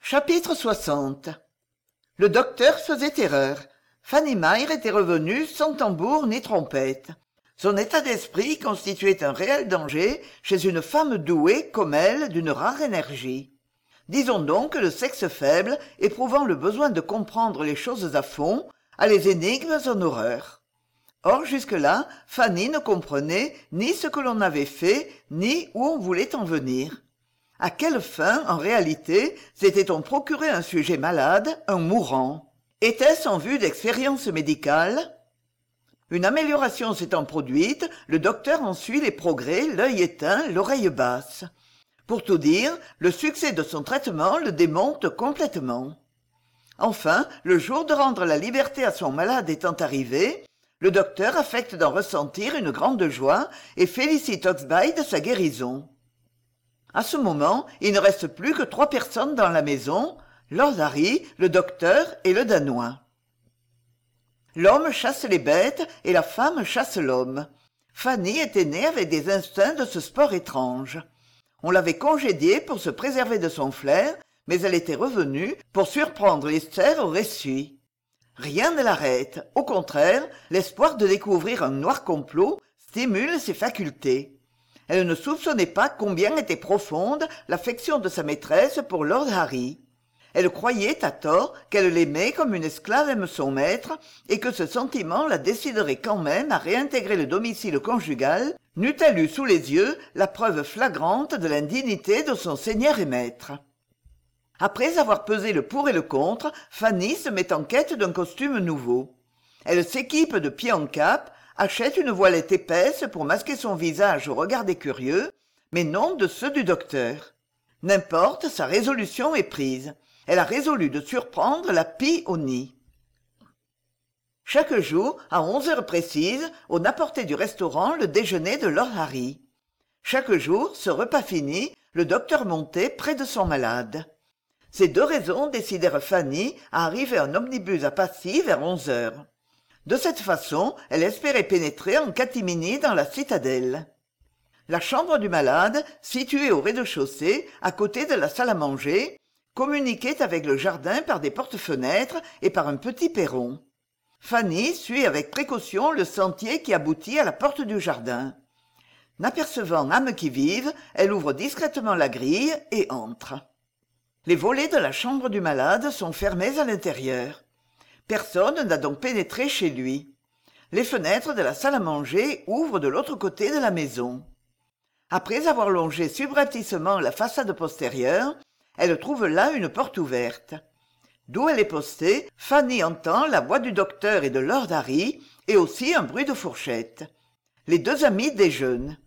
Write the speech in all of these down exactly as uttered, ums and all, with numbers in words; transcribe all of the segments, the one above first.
Chapitre soixante. Le docteur faisait erreur. Fanny Meyer était revenue sans tambour ni trompette. Son état d'esprit constituait un réel danger chez une femme douée comme elle d'une rare énergie. Disons donc que le sexe faible, éprouvant le besoin de comprendre les choses à fond, a les énigmes en horreur. Or jusque-là, Fanny ne comprenait ni ce que l'on avait fait, ni où on voulait en venir. À quelle fin, en réalité, s'était-on procuré un sujet malade, un mourant? Était-ce en vue d'expériences médicales? Une amélioration s'étant produite, le docteur en suit les progrès, l'œil éteint, l'oreille basse. Pour tout dire, le succès de son traitement le démonte complètement. Enfin, le jour de rendre la liberté à son malade étant arrivé, le docteur affecte d'en ressentir une grande joie et félicite Hawksby de sa guérison. À ce moment, il ne reste plus que trois personnes dans la maison, Lord Harry, le docteur et le Danois. L'homme chasse les bêtes et la femme chasse l'homme. Fanny était née avec des instincts de ce sport étrange. On l'avait congédiée pour se préserver de son flair, mais elle était revenue pour surprendre Esther au récit. Rien ne l'arrête. Au contraire, l'espoir de découvrir un noir complot stimule ses facultés. Elle ne soupçonnait pas combien était profonde l'affection de sa maîtresse pour Lord Harry. Elle croyait à tort qu'elle l'aimait comme une esclave aime son maître et que ce sentiment la déciderait quand même à réintégrer le domicile conjugal, n'eût-elle eu sous les yeux la preuve flagrante de l'indignité de son seigneur et maître. Après avoir pesé le pour et le contre, Fanny se met en quête d'un costume nouveau. Elle s'équipe de pied en cap, achète une voilette épaisse pour masquer son visage au regard des curieux, mais non de ceux du docteur. N'importe, sa résolution est prise. Elle a résolu de surprendre la pie au nid. Chaque jour, à onze heures précises, on apportait du restaurant le déjeuner de Lord Harry. Chaque jour, ce repas fini, le docteur montait près de son malade. Ces deux raisons décidèrent Fanny à arriver en omnibus à Passy vers onze heures. De cette façon, elle espérait pénétrer en catimini dans la citadelle. La chambre du malade, située au rez-de-chaussée, à côté de la salle à manger, communiquait avec le jardin par des portes-fenêtres et par un petit perron. Fanny suit avec précaution le sentier qui aboutit à la porte du jardin. N'apercevant âme qui vive, elle ouvre discrètement la grille et entre. Les volets de la chambre du malade sont fermés à l'intérieur. Personne n'a donc pénétré chez lui. Les fenêtres de la salle à manger ouvrent de l'autre côté de la maison. Après avoir longé subrepticement la façade postérieure, elle trouve là une porte ouverte. D'où elle est postée, Fanny entend la voix du docteur et de Lord Harry, et aussi un bruit de fourchette. Les deux amis déjeunent.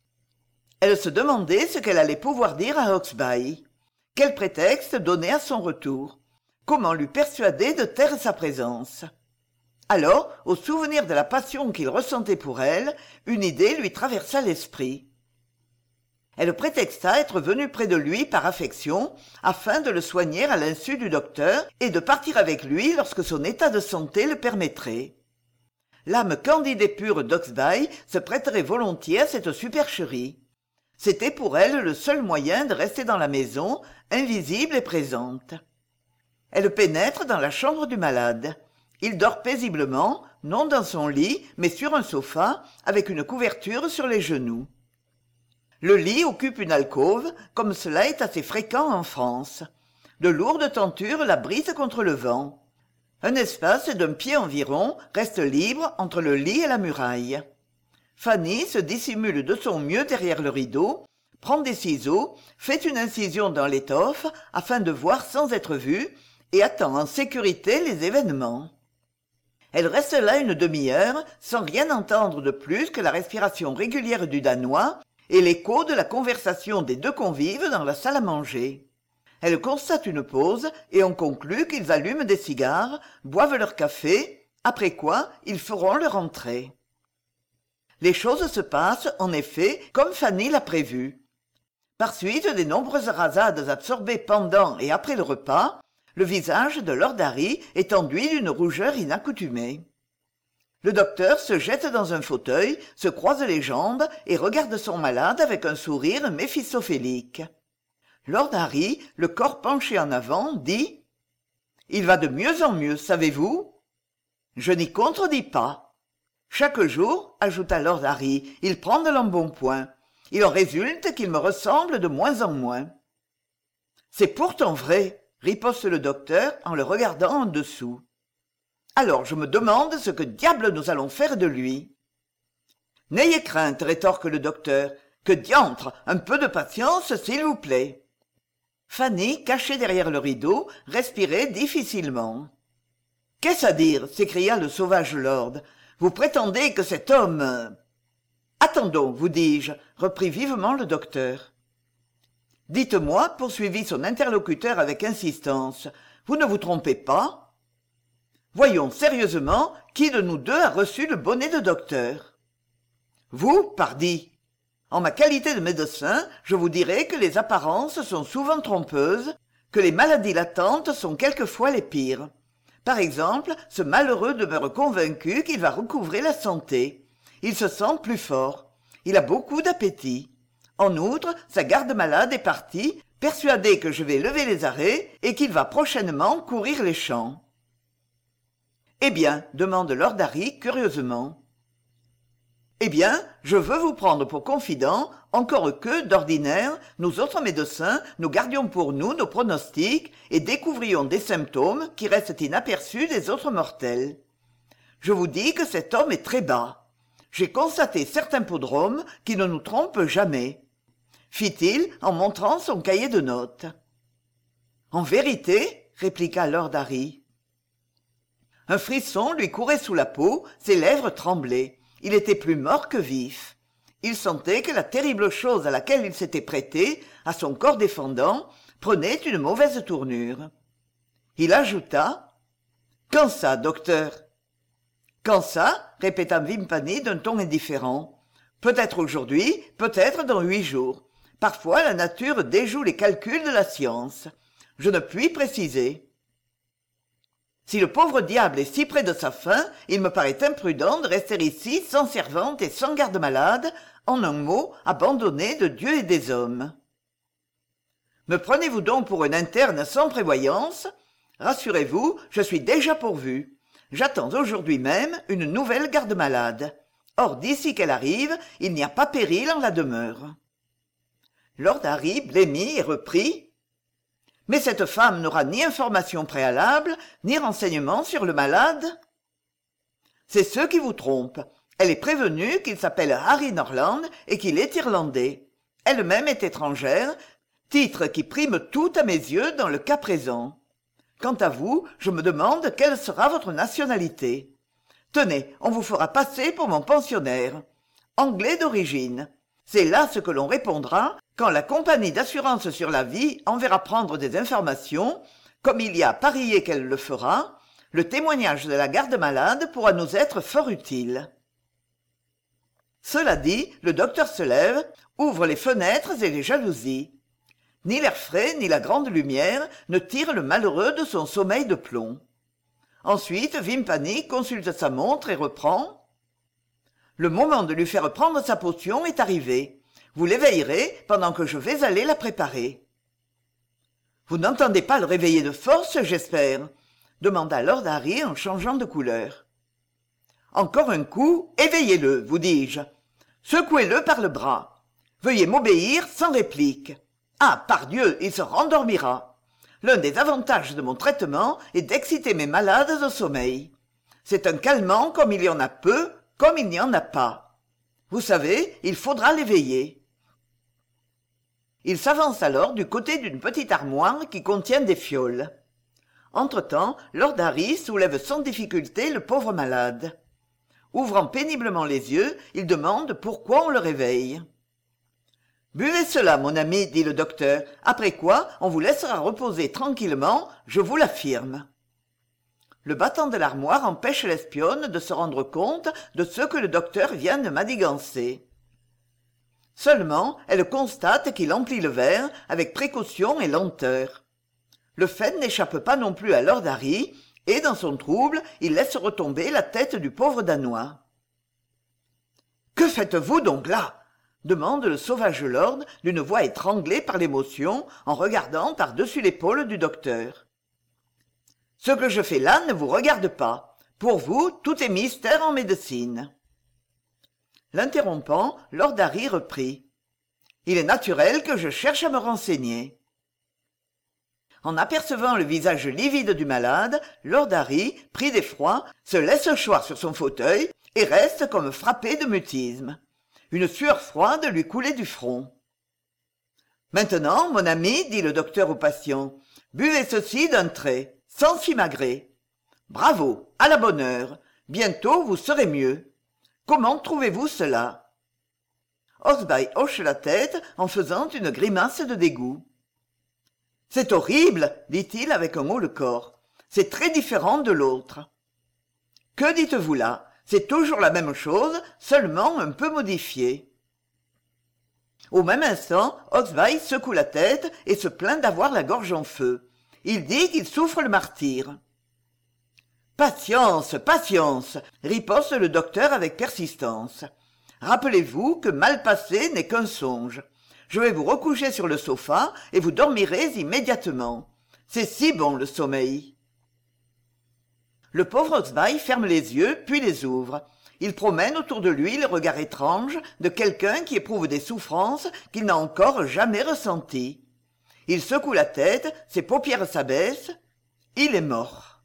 Elle se demandait ce qu'elle allait pouvoir dire à Hawksby. Quel prétexte donner à son retour? Comment lui persuader de taire sa présence? Alors, au souvenir de la passion qu'il ressentait pour elle, une idée lui traversa l'esprit. Elle prétexta être venue près de lui par affection, afin de le soigner à l'insu du docteur et de partir avec lui lorsque son état de santé le permettrait. L'âme candide et pure d'Hawksby se prêterait volontiers à cette supercherie. C'était pour elle le seul moyen de rester dans la maison, invisible et présente. Elle pénètre dans la chambre du malade. Il dort paisiblement, non dans son lit, mais sur un sofa, avec une couverture sur les genoux. Le lit occupe une alcôve, comme cela est assez fréquent en France. De lourdes tentures l'abritent contre le vent. Un espace d'un pied environ reste libre entre le lit et la muraille. Fanny se dissimule de son mieux derrière le rideau, prend des ciseaux, fait une incision dans l'étoffe afin de voir sans être vue et attend en sécurité les événements. Elle reste là une demi-heure sans rien entendre de plus que la respiration régulière du Danois et l'écho de la conversation des deux convives dans la salle à manger. Elle constate une pause et on conclut qu'ils allument des cigares, boivent leur café, après quoi ils feront leur entrée. Les choses se passent, en effet, comme Fanny l'a prévu. Par suite des nombreuses rasades absorbées pendant et après le repas, le visage de Lord Harry est enduit d'une rougeur inaccoutumée. Le docteur se jette dans un fauteuil, se croise les jambes et regarde son malade avec un sourire méphistophélique. Lord Harry, le corps penché en avant, dit « Il va de mieux en mieux, savez-vous » Je n'y contredis pas. Chaque jour, ajouta Lord Harry, il prend de l'embonpoint. Il en résulte qu'il me ressemble de moins en moins. C'est pourtant vrai, riposte le docteur en le regardant en dessous. Alors je me demande ce que diable nous allons faire de lui. N'ayez crainte, rétorque le docteur. Que diantre, un peu de patience, s'il vous plaît. Fanny, cachée derrière le rideau, respirait difficilement. Qu'est-ce à dire s'écria le sauvage lord. Vous prétendez que cet homme... Attendons, vous dis-je, reprit vivement le docteur. Dites-moi, poursuivit son interlocuteur avec insistance, vous ne vous trompez pas? Voyons sérieusement qui de nous deux a reçu le bonnet de docteur. Vous, pardi. En ma qualité de médecin, je vous dirai que les apparences sont souvent trompeuses, que les maladies latentes sont quelquefois les pires. Par exemple, ce malheureux demeure convaincu qu'il va recouvrer la santé. Il se sent plus fort. Il a beaucoup d'appétit. En outre, sa garde-malade est partie, persuadé que je vais lever les arrêts et qu'il va prochainement courir les champs. « Eh bien ?» demande Lord Harry curieusement. « Eh bien, je veux vous prendre pour confident, encore que, d'ordinaire, nous autres médecins, nous gardions pour nous nos pronostics et découvrions des symptômes qui restent inaperçus des autres mortels. Je vous dis que cet homme est très bas. J'ai constaté certains podromes qui ne nous trompent jamais. » fit-il en montrant son cahier de notes. « En vérité ?» répliqua Lord Harry. Un frisson lui courait sous la peau, ses lèvres tremblaient. Il était plus mort que vif. Il sentait que la terrible chose à laquelle il s'était prêté, à son corps défendant, prenait une mauvaise tournure. Il ajouta « Quand ça, docteur ?»« Quand ça ?» répéta Vimpany d'un ton indifférent. « Peut-être aujourd'hui, peut-être dans huit jours. Parfois la nature déjoue les calculs de la science. Je ne puis préciser. » Si le pauvre diable est si près de sa fin, il me paraît imprudent de rester ici sans servante et sans garde-malade, en un mot, abandonné de Dieu et des hommes. Me prenez-vous donc pour un interne sans prévoyance? Rassurez-vous, je suis déjà pourvu. J'attends aujourd'hui même une nouvelle garde-malade. Or, d'ici qu'elle arrive, il n'y a pas péril en la demeure. Lord Harry blêmit et reprit. Mais cette femme n'aura ni information préalable, ni renseignement sur le malade. C'est ce qui vous trompe. Elle est prévenue qu'il s'appelle Harry Norland et qu'il est irlandais. Elle-même est étrangère, titre qui prime tout à mes yeux dans le cas présent. Quant à vous, je me demande quelle sera votre nationalité. Tenez, on vous fera passer pour mon pensionnaire. Anglais d'origine. C'est là ce que l'on répondra quand la compagnie d'assurance sur la vie enverra prendre des informations, comme il y a à parier qu'elle le fera, le témoignage de la garde-malade pourra nous être fort utile. Cela dit, le docteur se lève, ouvre les fenêtres et les jalousies. Ni l'air frais ni la grande lumière ne tirent le malheureux de son sommeil de plomb. Ensuite, Vimpany consulte sa montre et reprend. « Le moment de lui faire prendre sa potion est arrivé. Vous l'éveillerez pendant que je vais aller la préparer. »« Vous n'entendez pas le réveiller de force, j'espère ?» demanda Lord Harry en changeant de couleur. « Encore un coup, éveillez-le, vous dis-je. Secouez-le par le bras. Veuillez m'obéir sans réplique. Ah, pardieu, il se rendormira. L'un des avantages de mon traitement est d'exciter mes malades au sommeil. C'est un calmant comme il y en a peu, comme il n'y en a pas. Vous savez, il faudra l'éveiller. » Il s'avance alors du côté d'une petite armoire qui contient des fioles. Entre-temps, Lord Harry soulève sans difficulté le pauvre malade. Ouvrant péniblement les yeux, il demande pourquoi on le réveille. « Buvez cela, mon ami, dit le docteur, après quoi on vous laissera reposer tranquillement, je vous l'affirme. » Le battant de l'armoire empêche l'espionne de se rendre compte de ce que le docteur vient de manigancer. Seulement, elle constate qu'il emplit le verre avec précaution et lenteur. Le fait n'échappe pas non plus à Lord Harry, et dans son trouble, il laisse retomber la tête du pauvre Danois. « Que faites-vous donc là ? demande le sauvage lord d'une voix étranglée par l'émotion en regardant par-dessus l'épaule du docteur. Ce que je fais là ne vous regarde pas. Pour vous, tout est mystère en médecine. L'interrompant, lord Harry reprit. Il est naturel que je cherche à me renseigner. En apercevant le visage livide du malade, lord Harry, pris d'effroi, se laisse choir sur son fauteuil et reste comme frappé de mutisme. Une sueur froide lui coulait du front. « Maintenant, mon ami, dit le docteur au patient, buvez ceci d'un trait, sans s'imagrer. Bravo, à la bonne heure. Bientôt vous serez mieux. Comment trouvez-vous cela ?» Hawksby hoche la tête en faisant une grimace de dégoût. « C'est horrible, dit-il avec un haut-le-corps. C'est très différent de l'autre. »« Que dites-vous là ? C'est toujours la même chose, seulement un peu modifiée. » Au même instant, Hawksby secoue la tête et se plaint d'avoir la gorge en feu. Il dit qu'il souffre le martyre. « Patience, patience !» riposte le docteur avec persistance. « Rappelez-vous que mal passé n'est qu'un songe. Je vais vous recoucher sur le sofa et vous dormirez immédiatement. C'est si bon le sommeil. » Le pauvre Hawksby ferme les yeux, puis les ouvre. Il promène autour de lui le regard étrange de quelqu'un qui éprouve des souffrances qu'il n'a encore jamais ressenties. Il secoue la tête, ses paupières s'abaissent. Il est mort.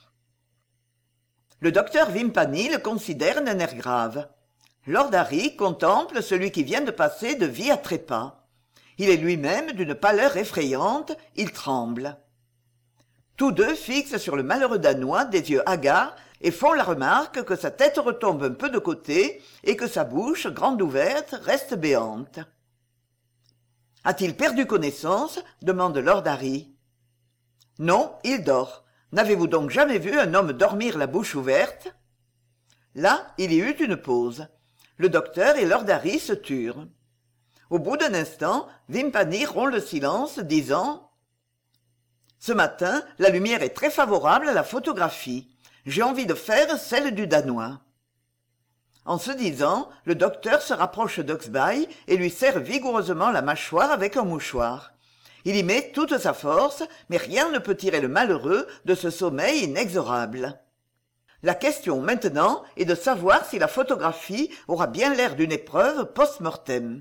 Le docteur Vimpany le considère d'un air grave. Lord Harry contemple celui qui vient de passer de vie à trépas. Il est lui-même d'une pâleur effrayante, il tremble. Tous deux fixent sur le malheureux Danois des yeux hagards et font la remarque que sa tête retombe un peu de côté et que sa bouche, grande ouverte, reste béante. « A-t-il perdu connaissance ?» demande Lord Harry. « Non, il dort. N'avez-vous donc jamais vu un homme dormir la bouche ouverte ?» Là, il y eut une pause. Le docteur et Lord Harry se turent. Au bout d'un instant, Vimpany rompt le silence, disant « Ce matin, la lumière est très favorable à la photographie. J'ai envie de faire celle du Danois. » En se disant, le docteur se rapproche d'Hawksby et lui serre vigoureusement la mâchoire avec un mouchoir. Il y met toute sa force, mais rien ne peut tirer le malheureux de ce sommeil inexorable. La question maintenant est de savoir si la photographie aura bien l'air d'une épreuve post-mortem.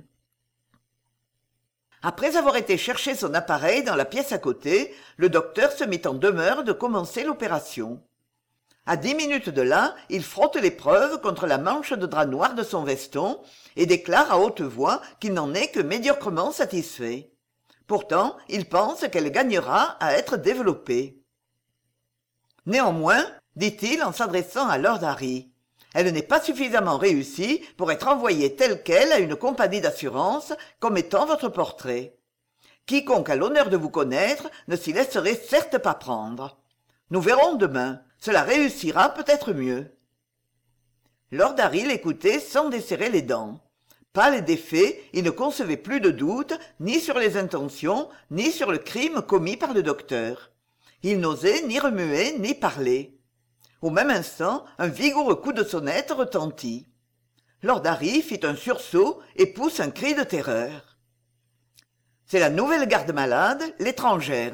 Après avoir été chercher son appareil dans la pièce à côté, le docteur se mit en demeure de commencer l'opération. À dix minutes de là, il frotte l'épreuve contre la manche de drap noir de son veston et déclare à haute voix qu'il n'en est que médiocrement satisfait. Pourtant, il pense qu'elle gagnera à être développée. Néanmoins, dit-il en s'adressant à Lord Harry, elle n'est pas suffisamment réussie pour être envoyée telle quelle à une compagnie d'assurance comme étant votre portrait. Quiconque a l'honneur de vous connaître ne s'y laisserait certes pas prendre. Nous verrons demain. Cela réussira peut-être mieux. Lord Harry l'écoutait sans desserrer les dents. Pâle et défait, il ne concevait plus de doute ni sur les intentions, ni sur le crime commis par le docteur. Il n'osait ni remuer, ni parler. Au même instant, un vigoureux coup de sonnette retentit. Lord Harry fit un sursaut et pousse un cri de terreur. « C'est la nouvelle garde-malade, l'étrangère, »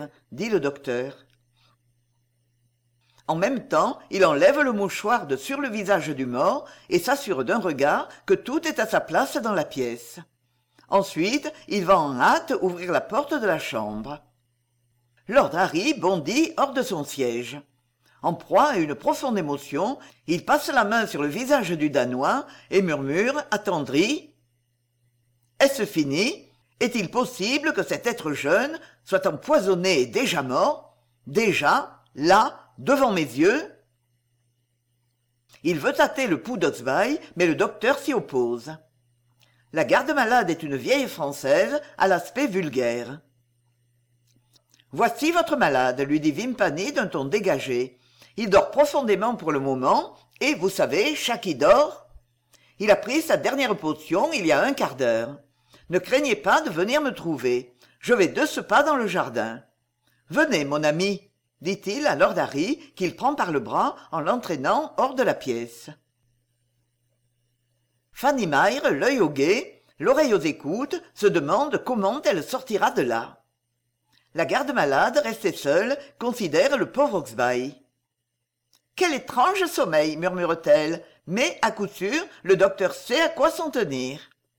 dit le docteur. En même temps, il enlève le mouchoir de sur le visage du mort et s'assure d'un regard que tout est à sa place dans la pièce. Ensuite, il va en hâte ouvrir la porte de la chambre. Lord Harry bondit hors de son siège. En proie à une profonde émotion, il passe la main sur le visage du Danois et murmure, attendri, « Est-ce fini ? Est-il possible que cet être jeune soit empoisonné et déjà mort ? Déjà, là, devant mes yeux ?» Il veut tâter le pouls d'Hawksby, mais le docteur s'y oppose. La garde-malade est une vieille Française à l'aspect vulgaire. « Voici votre malade, » lui dit Vimpany d'un ton dégagé. « Il dort profondément pour le moment, et, vous savez, chat qui dort. Il a pris sa dernière potion il y a un quart d'heure. Ne craignez pas de venir me trouver. Je vais de ce pas dans le jardin. Venez, mon ami, » dit-il à Lord Harry, qu'il prend par le bras en l'entraînant hors de la pièce. Fanny Mire, l'œil au guet, L'oreille aux écoutes se demande comment elle sortira de là. La garde-malade, restée seule, considère le pauvre Oxbye. « Quel étrange sommeil !» murmure-t-elle, mais à coup sûr, le docteur sait à quoi s'en tenir.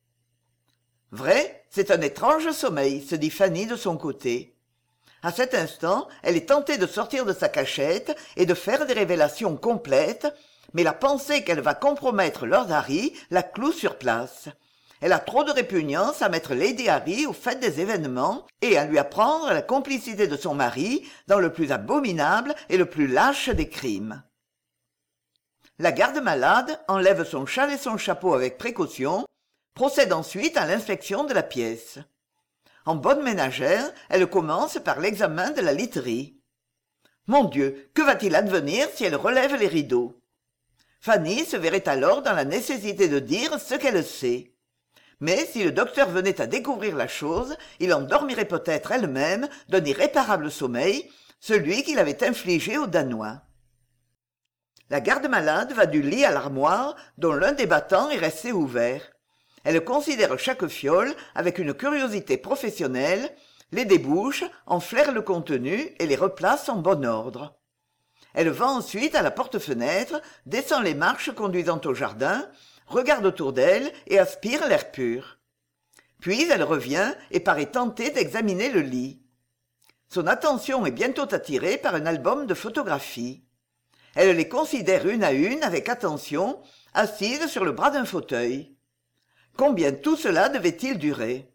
« Vrai, c'est un étrange sommeil !» se dit Fanny de son côté. À cet instant, elle est tentée de sortir de sa cachette et de faire des révélations complètes, mais la pensée qu'elle va compromettre Lord Harry la cloue sur place. Elle a trop de répugnance à mettre Lady Harry au fait des événements et à lui apprendre la complicité de son mari dans le plus abominable et le plus lâche des crimes. La garde-malade enlève son châle et son chapeau avec précaution, procède ensuite à l'inspection de la pièce. En bonne ménagère, elle commence par l'examen de la literie. Mon Dieu, que va-t-il advenir si elle relève les rideaux? Fanny se verrait alors dans la nécessité de dire ce qu'elle sait. Mais si le docteur venait à découvrir la chose, il endormirait peut-être elle-même d'un irréparable sommeil, celui qu'il avait infligé aux Danois. La garde-malade va du lit à l'armoire, dont l'un des battants est resté ouvert. Elle considère chaque fiole avec une curiosité professionnelle, les débouche, en flaire le contenu et les replace en bon ordre. Elle va ensuite à la porte-fenêtre, descend les marches conduisant au jardin, regarde autour d'elle et aspire l'air pur. Puis elle revient et paraît tentée d'examiner le lit. Son attention est bientôt attirée par un album de photographies. Elle les considère une à une avec attention, assise sur le bras d'un fauteuil. Combien tout cela devait-il durer?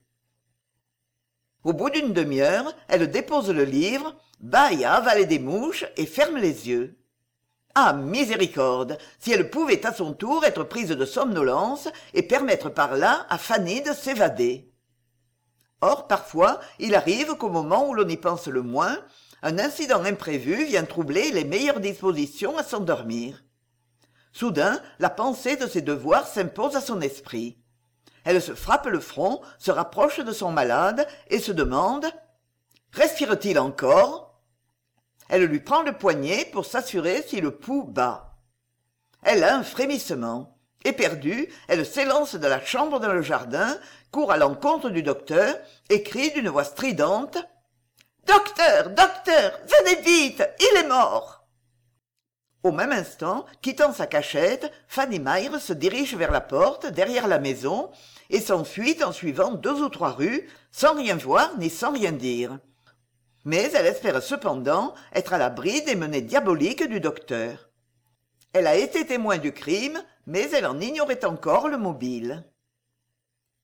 Au bout d'une demi-heure, elle dépose le livre, bâille à avaler des mouches et ferme les yeux. Ah, miséricorde, si elle pouvait à son tour être prise de somnolence et permettre par là à Fanny de s'évader. Or, parfois, il arrive qu'au moment où l'on y pense le moins, un incident imprévu vient troubler les meilleures dispositions à s'endormir. Soudain, la pensée de ses devoirs s'impose à son esprit. Elle se frappe le front, se rapproche de son malade et se demande « Respire-t-il encore ?» Elle lui prend le poignet pour s'assurer si le pouls bat. Elle a un frémissement. Éperdue, elle s'élance de la chambre dans le jardin, court à l'encontre du docteur et crie d'une voix stridente « Docteur, docteur, venez vite, il est mort !» Au même instant, quittant sa cachette, Fanny Myre se dirige vers la porte, derrière la maison, et s'enfuit en suivant deux ou trois rues, sans rien voir ni sans rien dire. Mais elle espère cependant être à l'abri des menées diaboliques du docteur. Elle a été témoin du crime, mais elle en ignorait encore le mobile.